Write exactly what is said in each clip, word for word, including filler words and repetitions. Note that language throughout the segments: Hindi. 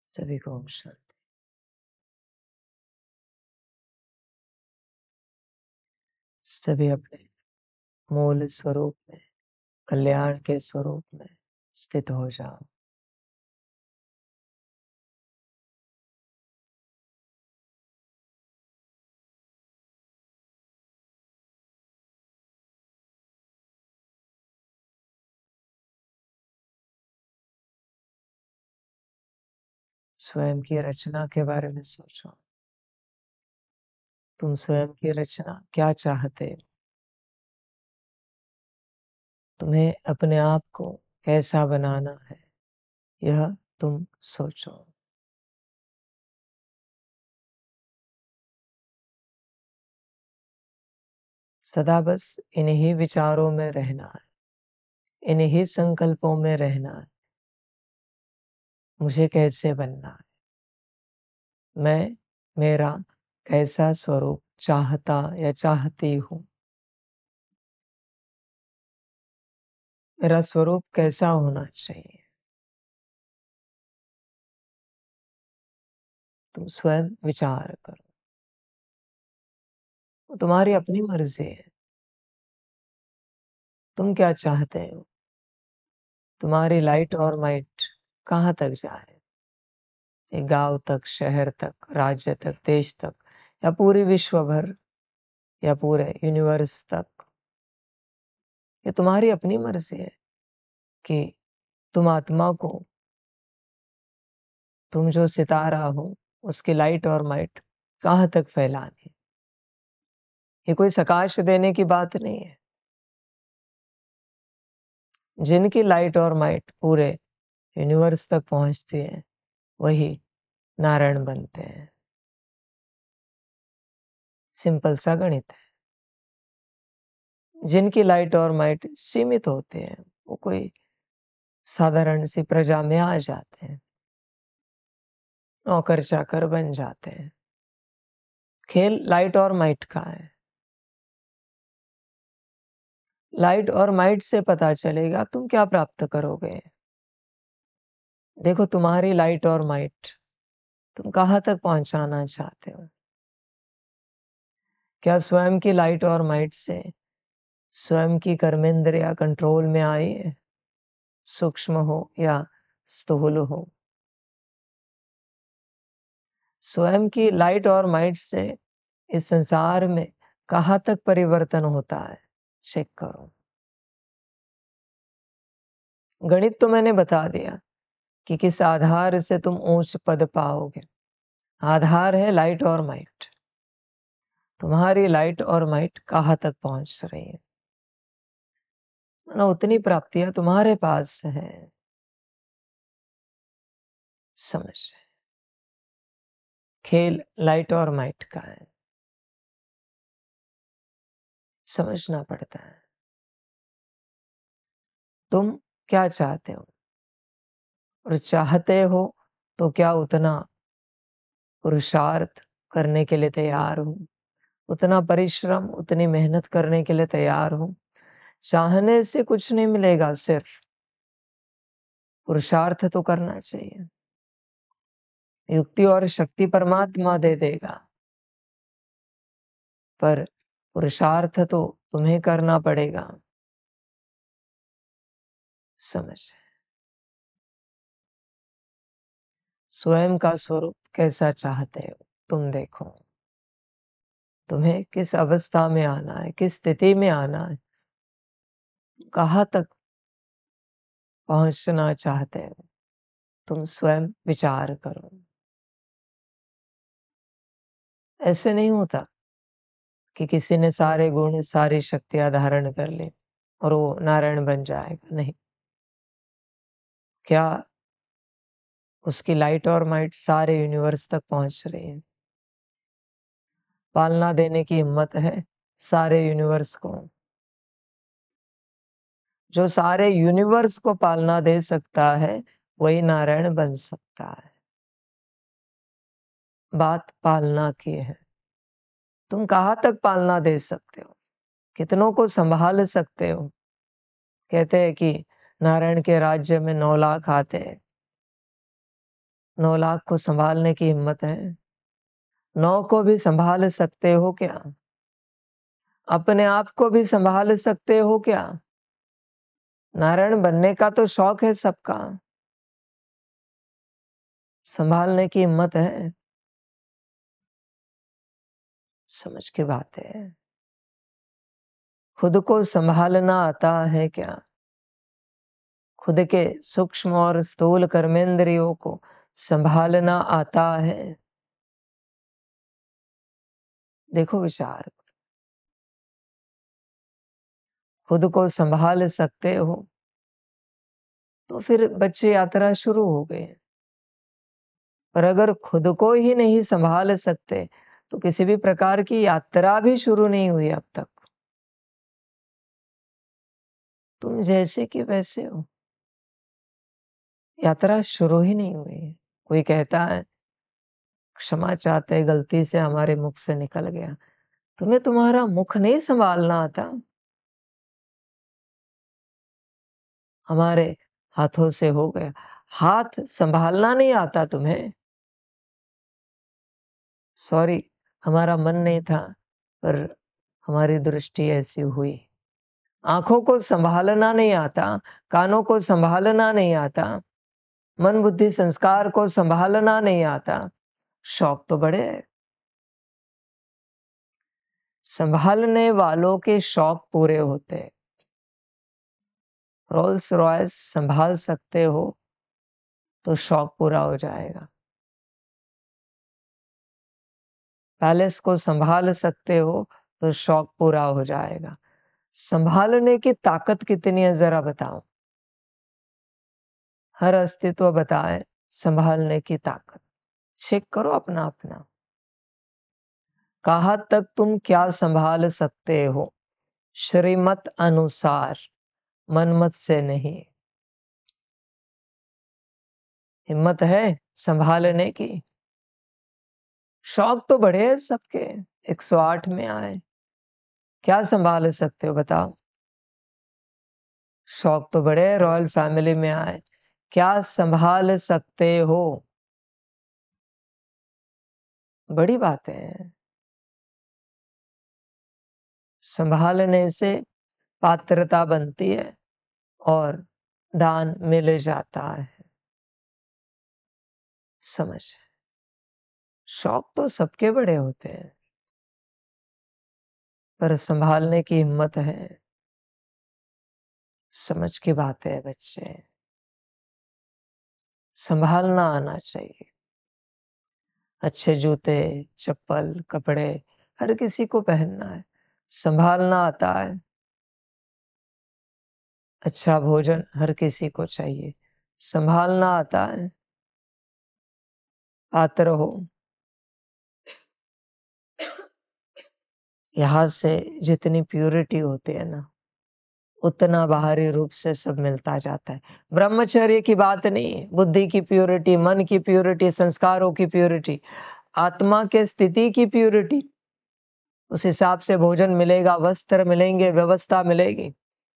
सभी को ओम शांति। सभी अपने मूल स्वरूप में, कल्याण के स्वरूप में स्थित हो जाओ। स्वयं की रचना के बारे में सोचो। तुम स्वयं की रचना क्या चाहते हो? तुम्हें अपने आप को कैसा बनाना है, यह तुम सोचो। सदा बस इन्हीं विचारों में रहना है, इन्हीं संकल्पों में रहना है। मुझे कैसे बनना है, मैं मेरा कैसा स्वरूप चाहता या चाहती हूँ, मेरा स्वरूप कैसा होना चाहिए। तुम स्वयं विचार करो। वो तुम्हारी अपनी मर्जी है। तुम क्या चाहते हो? तुम्हारी लाइट और माइट कहाँ तक जाए? ये गांव तक, शहर तक, राज्य तक, देश तक, या पूरी विश्व भर, या पूरे यूनिवर्स तक? ये तुम्हारी अपनी मर्जी है कि तुम आत्मा को, तुम जो सितारा हो, उसकी लाइट और माइट कहाँ तक फैलानी। ये कोई सकाश देने की बात नहीं है। जिनकी लाइट और माइट पूरे यूनिवर्स तक पहुंचती है, वही नारायण बनते हैं। सिंपल सा गणित है। जिनकी लाइट और माइट सीमित होते हैं, वो कोई साधारण सी प्रजा में आ जाते हैं, नौकर चाकर बन जाते हैं। खेल लाइट और माइट का है। लाइट और माइट से पता चलेगा तुम क्या प्राप्त करोगे। देखो, तुम्हारी लाइट और माइट तुम कहाँ तक पहुंचाना चाहते हो? क्या स्वयं की लाइट और माइट से स्वयं की कर्मेंद्रिया कंट्रोल में आई है, सूक्ष्म हो या स्थूल हो? स्वयं की लाइट और माइट से इस संसार में कहाँ तक परिवर्तन होता है, चेक करो। गणित तो मैंने बता दिया कि किस आधार से तुम ऊंच पद पाओगे। आधार है लाइट और माइट। तुम्हारी लाइट और माइट कहाँ तक पहुंच रही है, ना उतनी प्राप्तियां तुम्हारे पास है। समझ? खेल लाइट और माइट का है, समझना पड़ता है। तुम क्या चाहते हो, और चाहते हो तो क्या उतना पुरुषार्थ करने के लिए तैयार हो, उतना परिश्रम, उतनी मेहनत करने के लिए तैयार हो? चाहने से कुछ नहीं मिलेगा, सिर्फ पुरुषार्थ तो करना चाहिए। युक्ति और शक्ति परमात्मा दे देगा, पर पुरुषार्थ तो तुम्हें करना पड़ेगा। समझ? स्वयं का स्वरूप कैसा चाहते हो, तुम देखो। तुम्हें किस अवस्था में आना है, किस स्थिति में आना है, कहाँ तक पहुंचना चाहते हो, तुम स्वयं विचार करो। ऐसे नहीं होता कि किसी ने सारे गुण, सारी शक्तियां धारण कर ली और वो नारायण बन जाएगा। नहीं। क्या उसकी लाइट और माइट सारे यूनिवर्स तक पहुंच रही है? पालना देने की हिम्मत है सारे यूनिवर्स को? जो सारे यूनिवर्स को पालना दे सकता है, वही नारायण बन सकता है। बात पालना की है। तुम कहाँ तक पालना दे सकते हो, कितनों को संभाल सकते हो? कहते हैं कि नारायण के राज्य में नौ लाख आते हैं, नौ लाख को संभालने की हिम्मत है? नौ को भी संभाल सकते हो क्या? अपने आप को भी संभाल सकते हो क्या? नारायण बनने का तो शौक है सबका, संभालने की हिम्मत है? समझ के बात है। खुद को संभालना आता है क्या? खुद के सूक्ष्म और स्थूल कर्मेंद्रियों को संभालना आता है? देखो विचार, खुद को संभाल सकते हो तो फिर बच्चे यात्रा शुरू हो गए। पर अगर खुद को ही नहीं संभाल सकते तो किसी भी प्रकार की यात्रा भी शुरू नहीं हुई अब तक। तुम जैसे कि वैसे हो, यात्रा शुरू ही नहीं हुई। कोई कहता है क्षमा चाहते, गलती से हमारे मुख से निकल गया। तुम्हें तुम्हारा मुख नहीं संभालना आता? हमारे हाथों से हो गया। हाथ संभालना नहीं आता तुम्हें? सॉरी, हमारा मन नहीं था, पर हमारी दृष्टि ऐसी हुई। आंखों को संभालना नहीं आता, कानों को संभालना नहीं आता, मन बुद्धि संस्कार को संभालना नहीं आता। शौक तो बड़े हैं। संभालने वालों के शौक पूरे होते हैं। रोल्स रॉयस संभाल सकते हो तो शौक पूरा हो जाएगा। पैलेस को संभाल सकते हो तो शौक पूरा हो जाएगा। संभालने की ताकत कितनी है जरा बताओ। हर अस्तित्व बताए संभालने की ताकत। चेक करो अपना अपना। कहाँ तक तुम क्या संभाल सकते हो? श्रीमत अनुसार, मनमत से नहीं। हिम्मत है संभालने की? शौक तो बड़े हैं सबके। एक सौ आठ में आए, क्या संभाल सकते हो बताओ? शौक तो बड़े हैं। रॉयल फैमिली में आए, क्या संभाल सकते हो? बड़ी बातें हैं। संभालने से पात्रता बनती है और दान मिल जाता है। समझ, शौक तो सबके बड़े होते हैं, पर संभालने की हिम्मत है। समझ की बात है बच्चे, संभालना आना चाहिए। अच्छे जूते, चप्पल, कपड़े हर किसी को पहनना है, संभालना आता है। अच्छा भोजन हर किसी को चाहिए, संभालना आता है। पात्र हो, यहाँ से जितनी प्यूरिटी होती है ना, उतना बाहरी रूप से सब मिलता जाता है। ब्रह्मचर्य की बात नहीं, बुद्धि की प्यूरिटी, मन की प्यूरिटी, संस्कारों की प्यूरिटी, आत्मा के स्थिति की प्यूरिटी। उस हिसाब से भोजन मिलेगा, वस्त्र मिलेंगे, व्यवस्था मिलेगी।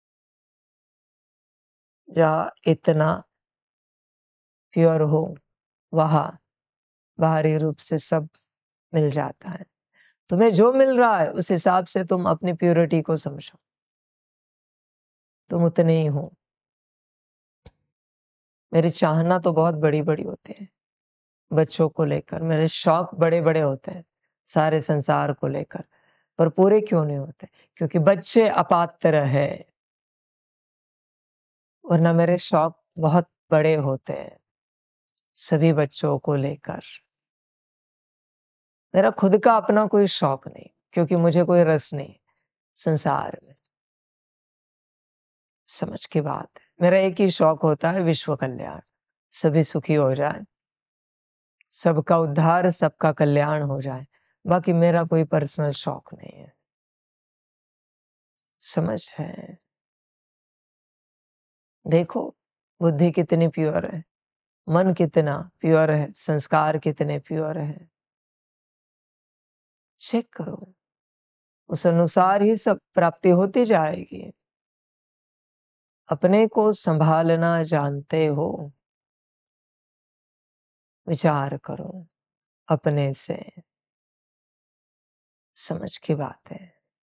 जहाँ इतना प्योर हो वहां बाहरी रूप से सब मिल जाता है। तुम्हें जो मिल रहा है उस हिसाब से तुम अपनी प्योरिटी को समझो। तुम उतने ही हो। मेरी चाहना तो बहुत बड़ी बड़ी होती है बच्चों को लेकर, मेरे शौक बड़े बड़े होते हैं सारे संसार को लेकर, पर पूरे क्यों नहीं होते? क्योंकि बच्चे अपात्र है, वरना मेरे शौक बहुत बड़े होते हैं सभी बच्चों को लेकर। मेरा खुद का अपना कोई शौक नहीं, क्योंकि मुझे कोई रस नहीं संसार में। समझ की बात है। मेरा एक ही शौक होता है, विश्व कल्याण, सभी सुखी हो जाए, सबका उद्धार, सबका कल्याण हो जाए। बाकी मेरा कोई पर्सनल शौक नहीं है। समझ है? देखो बुद्धि कितनी प्योर है, मन कितना प्योर है, संस्कार कितने प्योर है। चेक करो, उस अनुसार ही सब प्राप्ति होती जाएगी। अपने को संभालना जानते हो विचार करो अपने से। समझ की बात है।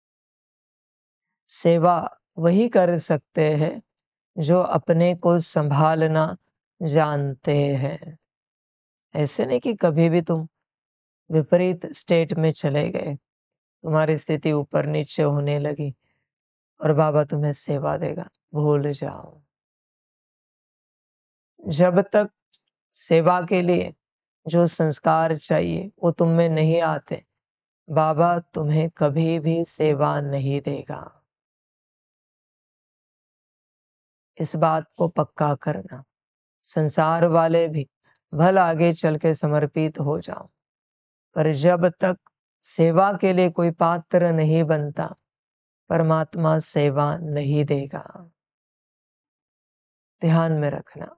सेवा वही कर सकते हैं जो अपने को संभालना जानते हैं। ऐसे नहीं कि कभी भी तुम विपरीत स्टेट में चले गए, तुम्हारी स्थिति ऊपर नीचे होने लगी और बाबा तुम्हें सेवा देगा, भूल जाओ। जब तक सेवा के लिए जो संस्कार चाहिए वो तुम में नहीं आते, बाबा तुम्हें कभी भी सेवा नहीं देगा। इस बात को पक्का करना। संसार वाले भी भल आगे चल के समर्पित हो जाओ, पर जब तक सेवा के लिए कोई पात्र नहीं बनता, परमात्मा सेवा नहीं देगा। ध्यान में रखना।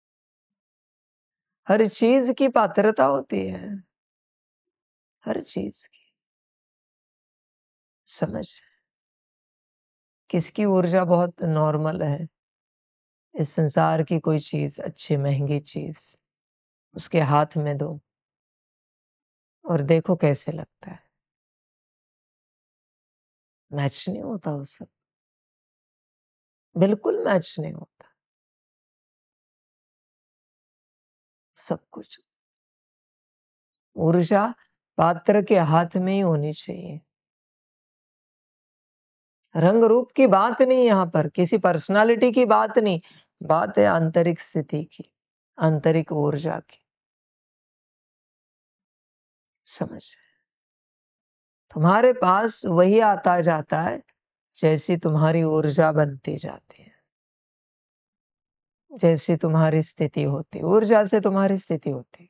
हर चीज की पात्रता होती है, हर चीज की। समझ। किसकी ऊर्जा बहुत नॉर्मल है, इस संसार की कोई चीज अच्छी महंगी चीज उसके हाथ में दो और देखो कैसे लगता है। मैच नहीं होता उससे, बिल्कुल मैच नहीं होता। सब कुछ ऊर्जा पात्र के हाथ में ही होनी चाहिए। रंग रूप की बात नहीं, यहां पर किसी पर्सनालिटी की बात नहीं, बात है आंतरिक स्थिति की, आंतरिक ऊर्जा की। समझ। तुम्हारे पास वही आता जाता है जैसी तुम्हारी ऊर्जा बनती जाती है, जैसी तुम्हारी स्थिति होती, ऊर्जा से तुम्हारी स्थिति होती।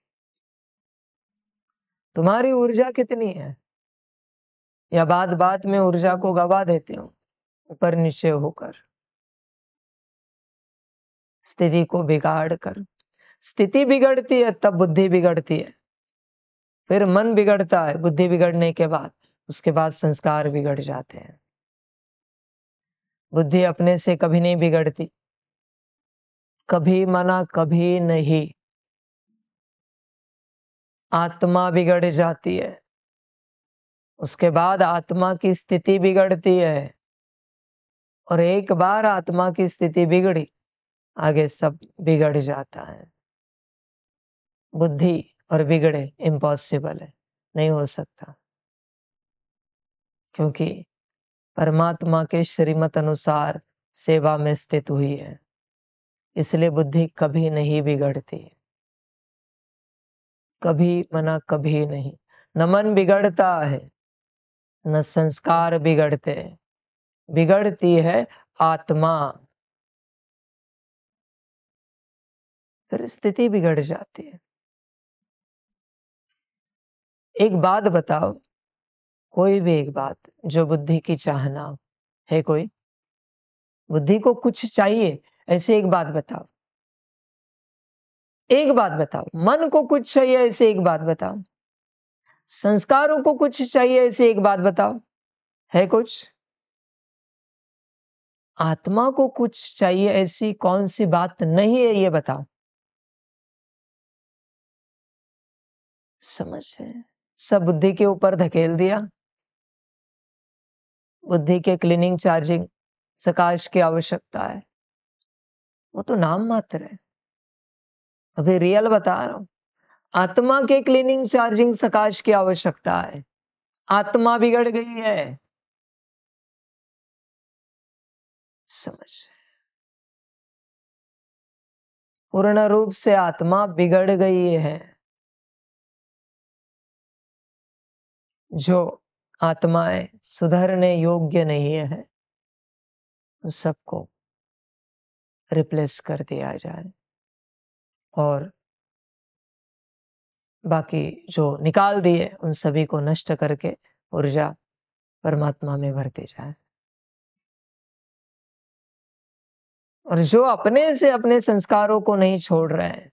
तुम्हारी ऊर्जा कितनी है, या बात बात में ऊर्जा को गवा देते हो ऊपर नीचे होकर, स्थिति को बिगाड़ कर। स्थिति बिगड़ती है तब बुद्धि बिगड़ती है, फिर मन बिगड़ता है बुद्धि बिगड़ने के बाद, उसके बाद संस्कार बिगड़ जाते हैं। बुद्धि अपने से कभी नहीं बिगड़ती, कभी मना कभी नहीं। आत्मा बिगड़ जाती है, उसके बाद आत्मा की स्थिति बिगड़ती है, और एक बार आत्मा की स्थिति बिगड़ी, आगे सब बिगड़ जाता है। बुद्धि और बिगड़े इम्पॉसिबल है, नहीं हो सकता, क्योंकि परमात्मा के श्रीमत अनुसार सेवा में स्थित हुई है, इसलिए बुद्धि कभी नहीं बिगड़ती, कभी मना कभी नहीं। न मन बिगड़ता है, न संस्कार बिगड़ते, बिगड़ती है आत्मा, फिर स्थिति बिगड़ जाती है। एक बात बताओ, कोई भी एक बात जो बुद्धि की चाहना हो, है कोई? बुद्धि को कुछ चाहिए ऐसे एक बात बताओ, एक बात बताओ। मन को कुछ चाहिए ऐसे एक बात बताओ, संस्कारों को कुछ चाहिए ऐसे एक बात बताओ, है कुछ? आत्मा को कुछ चाहिए ऐसी कौन सी बात नहीं है, ये बताओ। समझ है? सब बुद्धि के ऊपर धकेल दिया। बुद्धि के क्लीनिंग चार्जिंग सकाश की आवश्यकता है, वो तो नाम मात्र है। अभी रियल बता रहा हूं, आत्मा के क्लीनिंग चार्जिंग सकाश की आवश्यकता है। आत्मा बिगड़ गई है। समझ। पूर्ण रूप से आत्मा बिगड़ गई है। जो आत्माएं सुधरने योग्य नहीं है, उन सबको रिप्लेस कर दिया जाए, और बाकी जो निकाल दिए उन सभी को नष्ट करके ऊर्जा परमात्मा में भरती जाए। और जो अपने से अपने संस्कारों को नहीं छोड़ रहे हैं,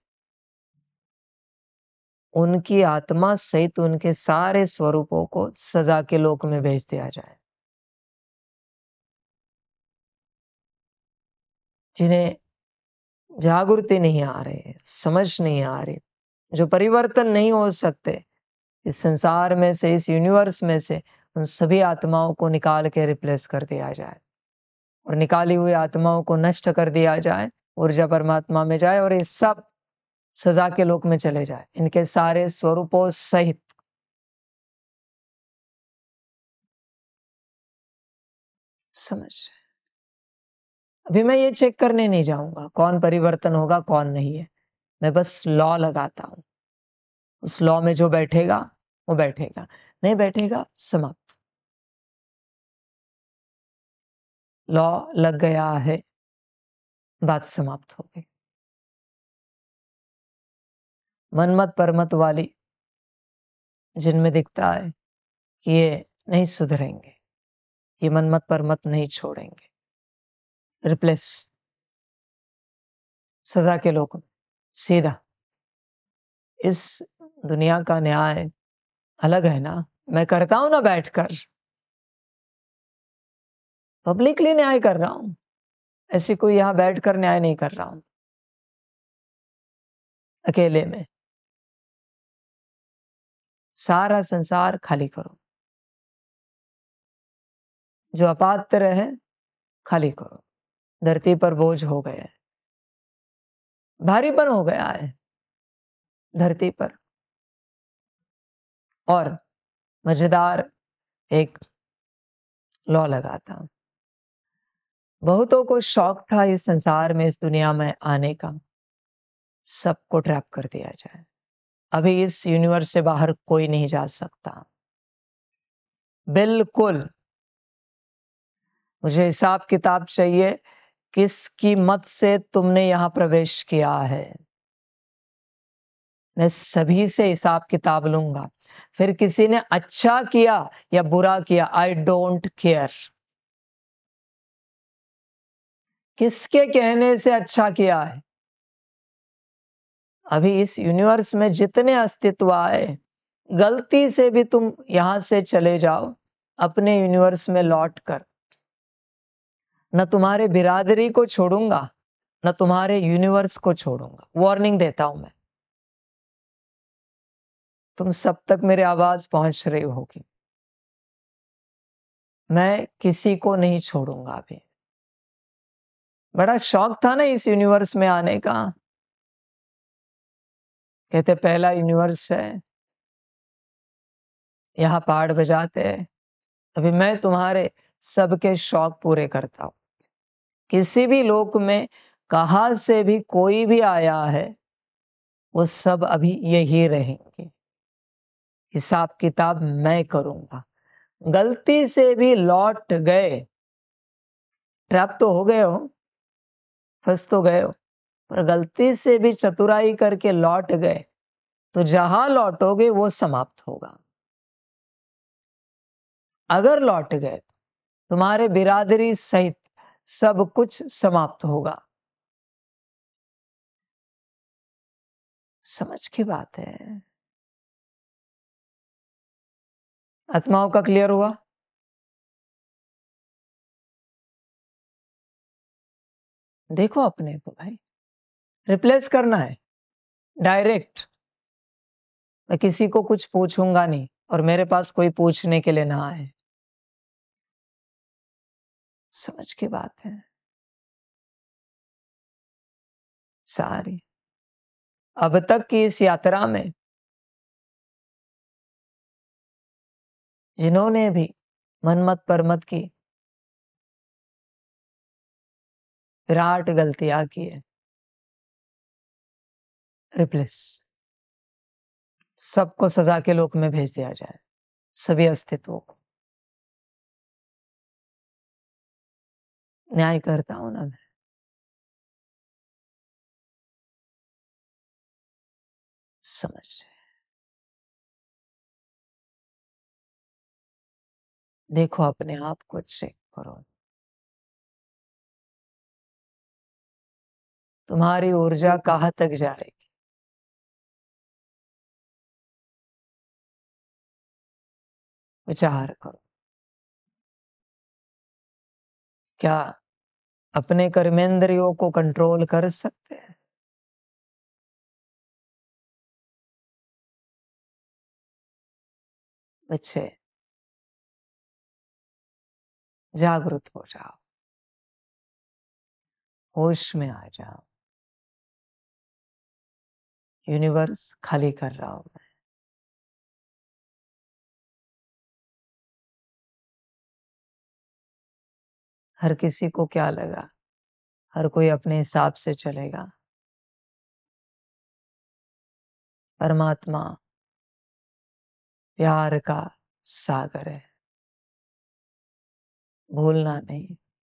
उनकी आत्मा सहित उनके सारे स्वरूपों को सजा के लोक में भेज दिया जाए। जिन्हें जागृति नहीं आ रही, समझ नहीं आ रही, जो परिवर्तन नहीं हो सकते, इस संसार में से, इस यूनिवर्स में से उन सभी आत्माओं को निकाल के रिप्लेस कर दिया जाए और निकाली हुई आत्माओं को नष्ट कर दिया जाए, ऊर्जा परमात्मा में जाए और ये सब सजा के लोक में चले जाए, इनके सारे स्वरूपों सहित। समझ? अभी मैं ये चेक करने नहीं जाऊंगा कौन परिवर्तन होगा कौन नहीं है, मैं बस लॉ लगाता हूं। उस लॉ में जो बैठेगा वो बैठेगा, नहीं बैठेगा समाप्त। लॉ लग गया है, बात समाप्त हो गई। मनमत परमत वाली जिनमें दिखता है कि ये नहीं सुधरेंगे, ये मनमत परमत नहीं छोड़ेंगे, रिप्लेस सजा के लोग सीधा। इस दुनिया का न्याय अलग है ना, मैं करता हूं ना बैठकर, पब्लिकली न्याय कर रहा हूं, ऐसी कोई यहां बैठकर न्याय नहीं कर रहा हूं अकेले में। सारा संसार खाली करो, जो अपात्र है खाली करो। धरती पर बोझ हो गया है, भारीपन हो गया है धरती पर। और मजेदार एक लॉ लगाता हूं। बहुतों को शौक था इस संसार में, इस दुनिया में आने का, सबको ट्रैप कर दिया जाए। अभी इस यूनिवर्स से बाहर कोई नहीं जा सकता, बिल्कुल। मुझे हिसाब किताब चाहिए, किस कीमत से तुमने यहां प्रवेश किया है। मैं सभी से हिसाब किताब लूंगा। फिर किसी ने अच्छा किया या बुरा किया, आई डोंट केयर। किसके कहने से अच्छा किया है। अभी इस यूनिवर्स में जितने अस्तित्व आए, गलती से भी तुम यहां से चले जाओ अपने यूनिवर्स में लौट कर, न तुम्हारे बिरादरी को छोड़ूंगा, न तुम्हारे यूनिवर्स को छोड़ूंगा। वार्निंग देता हूं मैं, तुम सब तक मेरी आवाज पहुंच रही होगी। मैं किसी को नहीं छोड़ूंगा अभी। बड़ा शौक था ना इस यूनिवर्स में आने का, कहते पहला यूनिवर्स है, यहां पहाड़ बजाते हैं। अभी मैं तुम्हारे सबके शौक पूरे करता हूं। किसी भी लोक में कहां से भी कोई भी आया है, वो सब अभी यही रहेंगे। हिसाब किताब मैं करूंगा। गलती से भी लौट गए, ट्रैप तो हो गए हो, फंस तो गए हो, पर गलती से भी चतुराई करके लौट गए तो जहां लौटोगे वो समाप्त होगा। अगर लौट गए तुम्हारे बिरादरी सहित सब कुछ समाप्त होगा। समझ की बात है। आत्माओं का क्लियर हुआ? देखो अपने को भाई, रिप्लेस करना है डायरेक्ट। मैं किसी को कुछ पूछूंगा नहीं और मेरे पास कोई पूछने के लिए ना आए। समझ की बात है सारी। अब तक की इस यात्रा में जिन्होंने भी मनमत परमत की विराट गलतियां की है, रिप्लेस, सबको सजा के लोक में भेज दिया जाए, सभी अस्तित्वों को। न्याय करता हूं ना मैं। समझ? देखो अपने आप को चेक करो, तुम्हारी ऊर्जा कहां तक जाएगी। विचार करो, क्या अपने कर्मेंद्रियों को कंट्रोल कर सकते हैं? बच्चे जागृत हो जाओ, होश में आ जाओ। यूनिवर्स खाली कर रहा हूं मैं। हर किसी को क्या लगा, हर कोई अपने हिसाब से चलेगा। परमात्मा प्यार का सागर है, भूलना नहीं।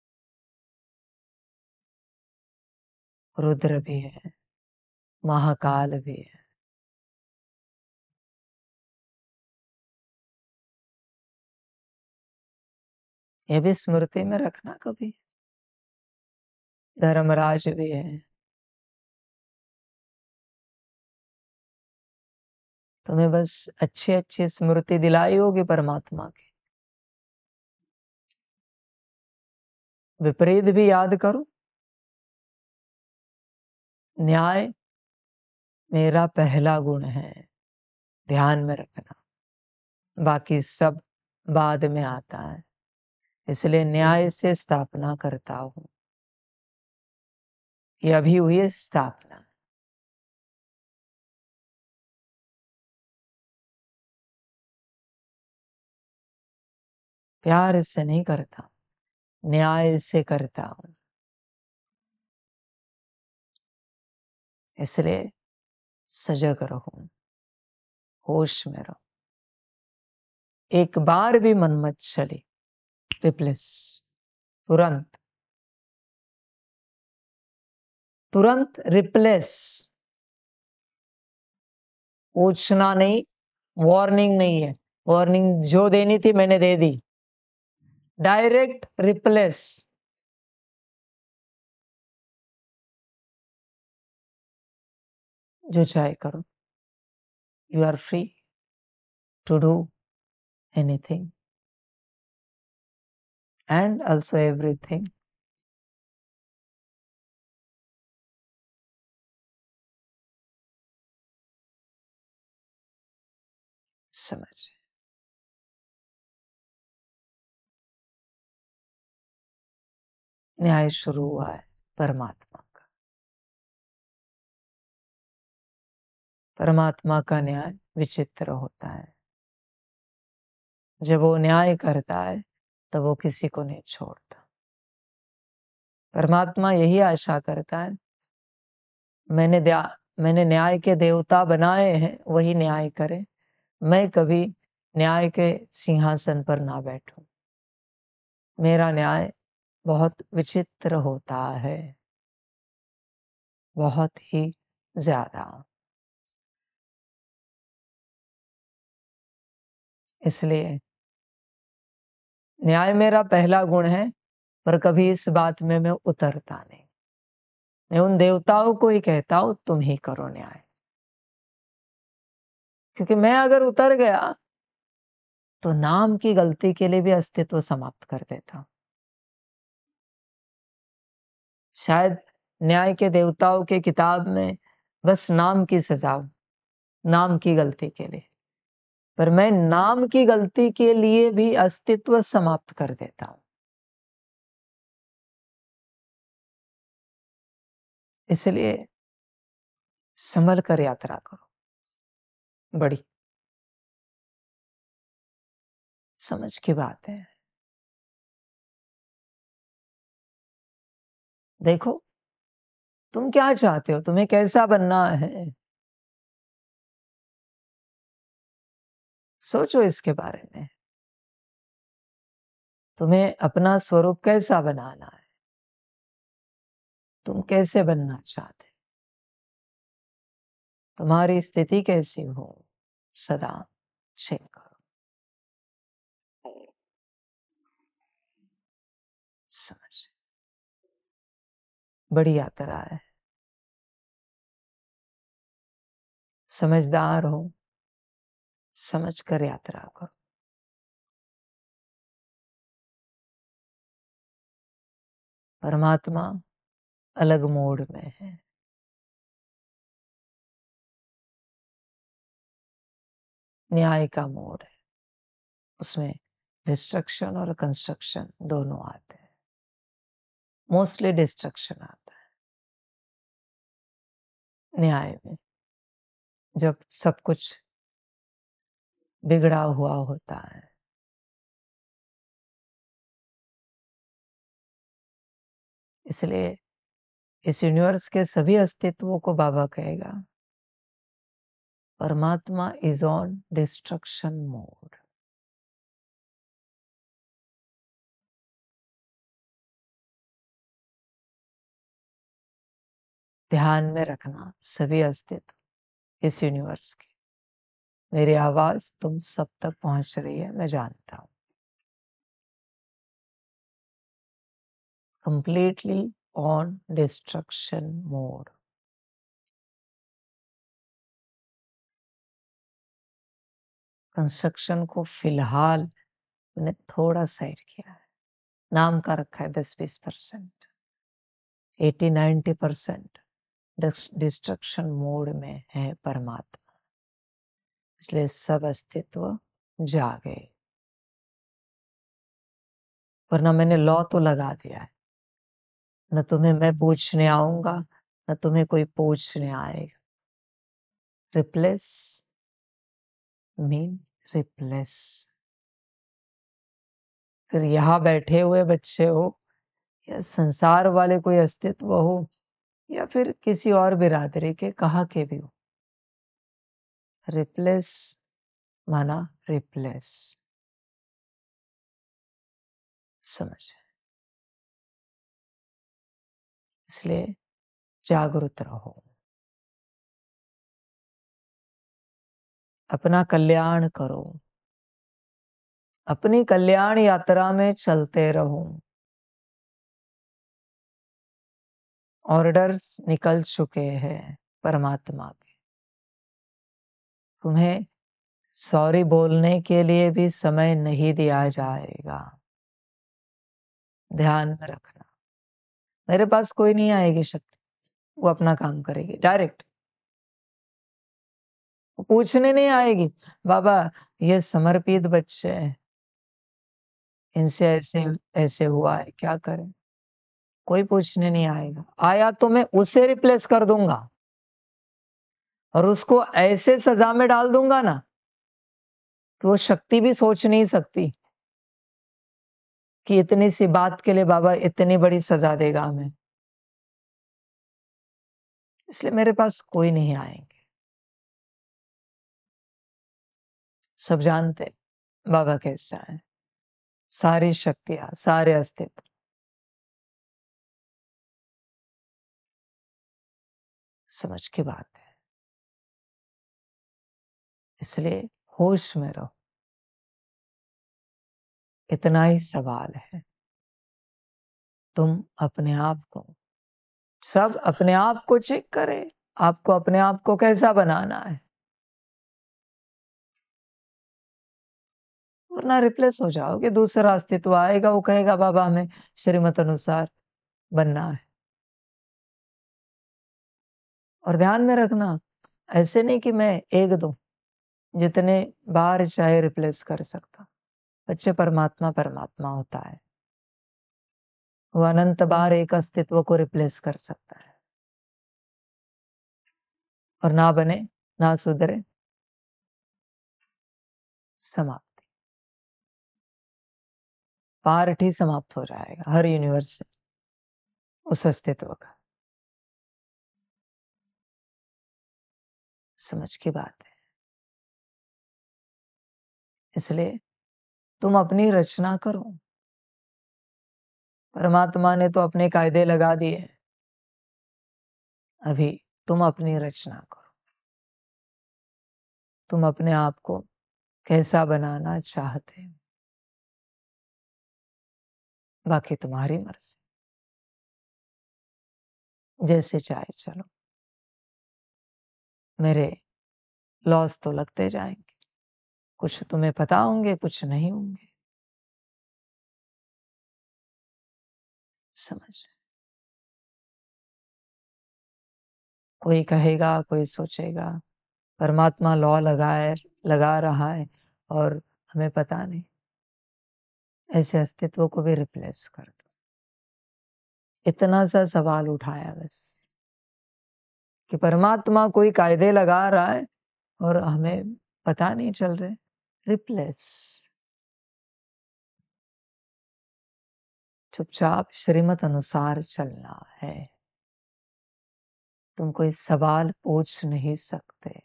रुद्र भी है, महाकाल भी है। ये भी स्मृति में रखना कभी। धर्मराज भी है। तुम्हें बस अच्छी अच्छी स्मृति दिलाई होगी परमात्मा की। विपरीत भी याद करो। न्याय मेरा पहला गुण है, ध्यान में रखना। बाकी सब बाद में आता है, इसलिए न्याय से स्थापना करता हूं। ये अभी हुई है स्थापना। प्यार इससे नहीं करता, न्याय से करता हूं। इसलिए सजग रहो, होश में रहो। एक बार भी मन मत चले, रिप्लेस। तुरंत तुरंत रिप्लेस। पूछना नहीं, वार्निंग नहीं है। वार्निंग जो देनी थी मैंने दे दी। Direct replace. जो चाहे करो। You are free to do anything and also everything. समझ। न्याय शुरू हुआ है परमात्मा का। परमात्मा का न्याय विचित्र होता है। जब वो न्याय करता है तो वो किसी को नहीं छोड़ता। परमात्मा यही आशा करता है, मैंने मैंने न्याय के देवता बनाए हैं, वही न्याय करे। मैं कभी न्याय के सिंहासन पर ना बैठूं। मेरा न्याय बहुत विचित्र होता है, बहुत ही ज्यादा। इसलिए न्याय मेरा पहला गुण है, पर कभी इस बात में मैं उतरता नहीं। मैं उन देवताओं को ही कहता हूं, तुम ही करो न्याय। क्योंकि मैं अगर उतर गया तो नाम की गलती के लिए भी अस्तित्व समाप्त कर देता। शायद न्याय के देवताओं के किताब में बस नाम की सजा, नाम की गलती के लिए, पर मैं नाम की गलती के लिए भी अस्तित्व समाप्त कर देता हूं। इसलिए संभल कर यात्रा करो। बड़ी समझ की बात है। देखो तुम क्या चाहते हो, तुम्हें कैसा बनना है, सोचो इसके बारे में। तुम्हें अपना स्वरूप कैसा बनाना है, तुम कैसे बनना चाहते, तुम्हारी स्थिति कैसी हो, सदा चेक करो। समझ। बड़ी यात्रा है। समझदार हो, समझ कर यात्रा करो। परमात्मा अलग मोड में है। न्याय का मोड है। उसमें डिस्ट्रक्शन और कंस्ट्रक्शन दोनों आते हैं। मोस्टली डिस्ट्रक्शन आता है न्याय में, जब सब कुछ बिगड़ा हुआ होता है। इसलिए इस यूनिवर्स के सभी अस्तित्वों को बाबा कहेगा, परमात्मा इज ऑन डिस्ट्रक्शन मोड। ध्यान में रखना सभी अस्तित्व इस यूनिवर्स के। मेरी आवाज तुम सब तक पहुंच रही है, मैं जानता हूं। Completely on destruction mode. Construction को फिलहाल मैंने थोड़ा साइड किया है, नाम का रखा है दस बीस percent. Eighty ninety percent destruction mode में है परमात्मा। इसलिए सब अस्तित्व जागे, वरना मैंने लॉ तो लगा दिया है, न तुम्हें मैं पूछने आऊंगा न तुम्हें कोई पूछने आएगा। Replace mean replace. फिर यहाँ बैठे हुए बच्चे हो या संसार वाले कोई अस्तित्व हो या फिर किसी और बिरादरी के कहा के भी हो, रिप्लेस माना रिप्लेस। समझ? इसलिए जागरूक रहो, अपना कल्याण करो, अपनी कल्याण यात्रा में चलते रहो। ऑर्डर्स निकल चुके हैं परमात्मा के। तुम्हें सॉरी बोलने के लिए भी समय नहीं दिया जाएगा। ध्यान में रखना, मेरे पास कोई नहीं आएगी शक्ति, वो अपना काम करेगी डायरेक्ट। पूछने नहीं आएगी, बाबा ये समर्पित बच्चे हैं, इनसे ऐसे ऐसे हुआ है, क्या करें? कोई पूछने नहीं आएगा। आया तो मैं उसे रिप्लेस कर दूंगा और उसको ऐसे सजा में डाल दूंगा ना कि वो शक्ति भी सोच नहीं सकती कि इतनी सी बात के लिए बाबा इतनी बड़ी सजा देगा हमें। इसलिए मेरे पास कोई नहीं आएंगे। सब जानते बाबा कैसा है, सारी शक्तियां, सारे अस्तित्व। समझ की बात है। इसलिए होश में रहो। इतना ही सवाल है, तुम अपने आप को, सब अपने आप को चेक करें, आपको अपने आप को कैसा बनाना है, वरना रिप्लेस हो जाओगे। दूसरा अस्तित्व आएगा, वो कहेगा बाबा हमें श्रीमत अनुसार बनना है। और ध्यान में रखना, ऐसे नहीं कि मैं एक दो, जितने बार चाहे रिप्लेस कर सकता। बच्चे परमात्मा परमात्मा होता है, वो अनंत बार एक अस्तित्व को रिप्लेस कर सकता है और ना बने ना सुधरे, समाप्ति, पार्ट ही समाप्त हो जाएगा हर यूनिवर्स से उस अस्तित्व का। समझ की बात है। इसलिए तुम अपनी रचना करो। परमात्मा ने तो अपने कायदे लगा दिए, अभी तुम अपनी रचना करो। तुम अपने आप को कैसा बनाना चाहते हो, बाकी तुम्हारी मर्जी, जैसे चाहे चलो। मेरे लॉस तो लगते जाएंगे, कुछ तुम्हें पता होंगे, कुछ नहीं होंगे। समझ? कोई कहेगा, कोई सोचेगा परमात्मा लॉ लगाए लगा रहा है और हमें पता नहीं। ऐसे अस्तित्व को भी रिप्लेस कर दो। इतना सा सवाल उठाया बस कि परमात्मा कोई कायदे लगा रहा है और हमें पता नहीं चल रहे। रिप्लेस। चुपचाप श्रीमत अनुसार चलना है। तुम कोई सवाल पूछ नहीं सकते।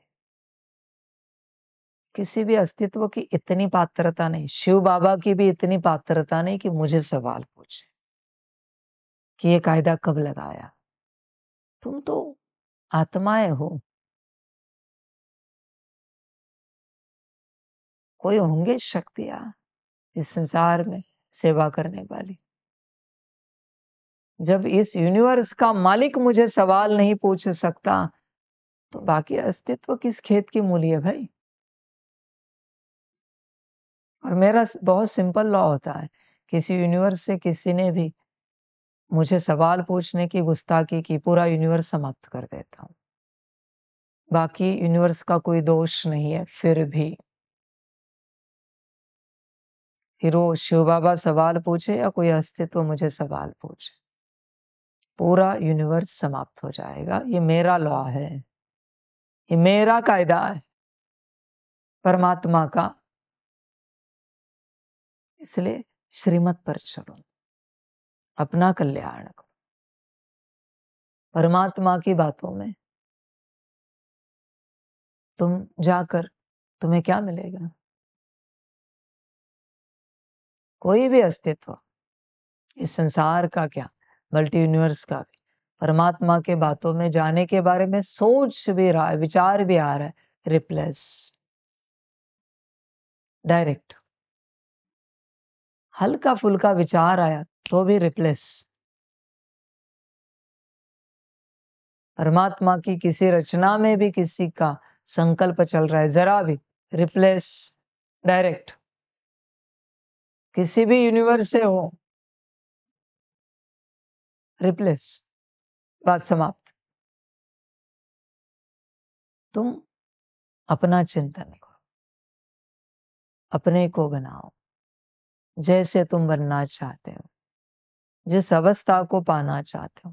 किसी भी अस्तित्व की इतनी पात्रता नहीं, शिव बाबा की भी इतनी पात्रता नहीं कि मुझे सवाल पूछे कि ये कायदा कब लगाया। तुम तो आत्माएं हो। कोई होंगे शक्तियां इस संसार में सेवा करने वाली। जब इस यूनिवर्स का मालिक मुझे सवाल नहीं पूछ सकता तो बाकी अस्तित्व किस खेत की मूली है भाई। और मेरा बहुत सिंपल लॉ होता है, किसी यूनिवर्स से किसी ने भी मुझे सवाल पूछने की गुस्ताखी की, पूरा यूनिवर्स समाप्त कर देता हूं। बाकी यूनिवर्स का कोई दोष नहीं है। फिर भी फिर वो शिव बाबा सवाल पूछे या कोई अस्तित्व मुझे सवाल पूछे, पूरा यूनिवर्स समाप्त हो जाएगा। ये मेरा लॉ है, ये मेरा कायदा है परमात्मा का। इसलिए श्रीमत पर चलो, अपना कल्याण करो। परमात्मा की बातों में तुम जाकर तुम्हें क्या मिलेगा? कोई भी अस्तित्व, इस संसार का क्या, मल्टी यूनिवर्स का भी, परमात्मा के बातों में जाने के बारे में सोच भी रहा है, विचार भी आ रहा है, रिप्लेस। डायरेक्ट हल्का फुल्का विचार आया तो भी रिप्लेस। परमात्मा की किसी रचना में भी किसी का संकल्प चल रहा है, जरा भी रिप्लेस। डायरेक्ट किसी भी यूनिवर्स से हो, रिप्लेस। बात समाप्त। तुम अपना चिंतन करो, अपने को बनाओ जैसे तुम बनना चाहते हो, जिस अवस्था को पाना चाहते हो।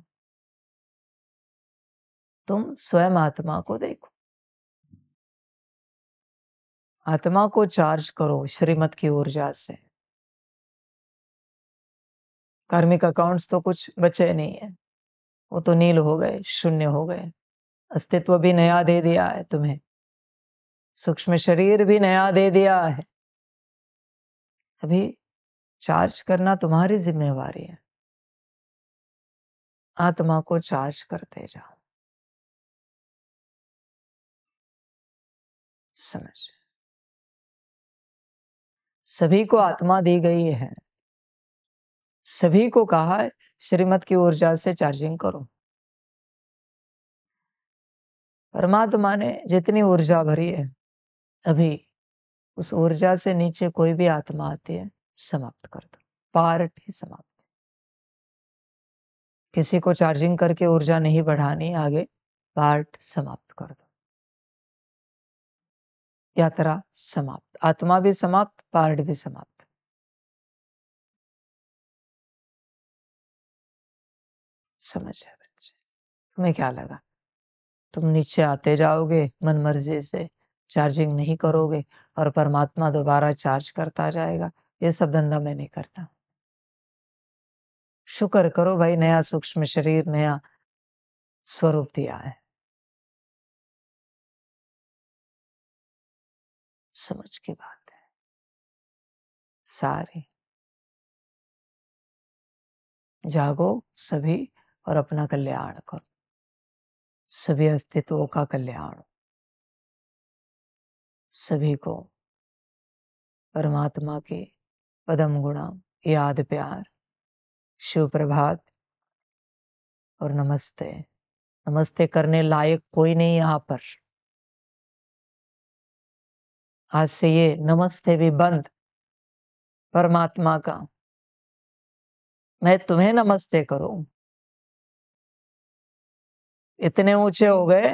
तुम स्वयं आत्मा को देखो, आत्मा को चार्ज करो श्रीमत की ऊर्जा से। कार्मिक अकाउंट्स तो कुछ बचे नहीं है, वो तो नील हो गए, शून्य हो गए। अस्तित्व भी नया दे दिया है तुम्हें, सूक्ष्म शरीर भी नया दे दिया है। अभी चार्ज करना तुम्हारी जिम्मेवारी है। आत्मा को चार्ज करते जाओ। समझ, सभी को आत्मा दी गई है, सभी को कहा है श्रीमत की ऊर्जा से चार्जिंग करो। परमात्मा ने जितनी ऊर्जा भरी है, अभी उस ऊर्जा से नीचे कोई भी आत्मा आती है, समाप्त कर दो, पार्ट ही समाप्त। किसी को चार्जिंग करके ऊर्जा नहीं बढ़ानी आगे, पार्ट समाप्त कर दो। यात्रा समाप्त, आत्मा भी समाप्त, पार्ट भी समाप्त। समझ है बच्चे? तुम्हें क्या लगा तुम नीचे आते जाओगे मन मर्जी से, चार्जिंग नहीं करोगे और परमात्मा दोबारा चार्ज करता जाएगा? ये सब धंधा मैं नहीं करता। शुक्र करो भाई, नया सूक्ष्म शरीर, नया स्वरूप दिया है। समझ की बात है सारी। जागो सभी और अपना कल्याण करो, सभी अस्तित्वों का कल्याण। सभी को परमात्मा के पदम गुणा याद प्यार, शिव प्रभात और नमस्ते। नमस्ते करने लायक कोई नहीं यहां पर। आज से ये नमस्ते भी बंद। परमात्मा का मैं तुम्हें नमस्ते करूं, इतने ऊंचे हो गए।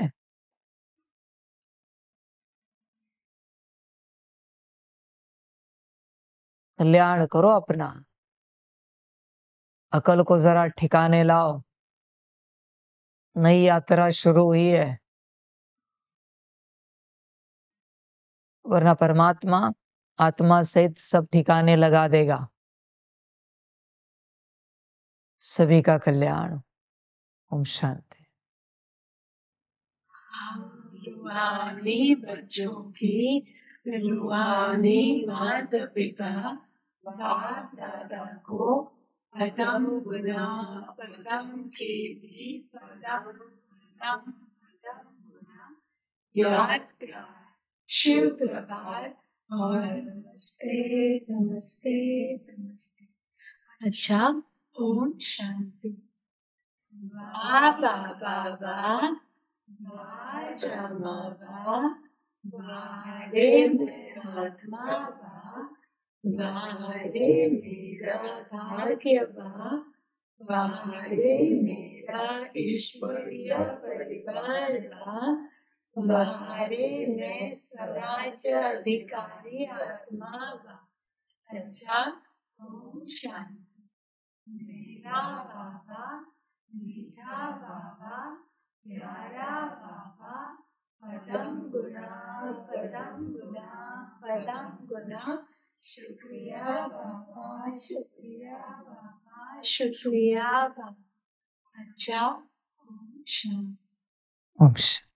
कल्याण करो अपना, अकल को जरा ठिकाने लाओ, नई यात्रा शुरू हुई है। वरना परमात्मा आत्मा सहित सब ठिकाने लगा देगा। सभी का कल्याण। ओम शांति। रूहानी बच्चों की, रूहानी माता पिता, बाप दादा को पदम गुना पदम के भी पदम पदम पदम गुना याद प्यार शिव प्रभात और नमस्ते नमस्ते नमस्ते। अच्छा, ओम शांति। बा बा बा बा बा जमा बा बारे मेरात्मा बा बारे मेरा भाग्य बा बारे मेरा ईश्वरीय परिवार बा बारे में स्वराज्य अधिकारी आत्मा बा। अच्छा, ओम शांति। मेरा बाबा मीठा बाबा प्यारा बाबा पदम गुना पदम गुना पदम गुना शुक्रिया बाबा शुक्रिया बाबा शुक्रिया बाबा। अच्छा, ओम शांति। ओम शांति।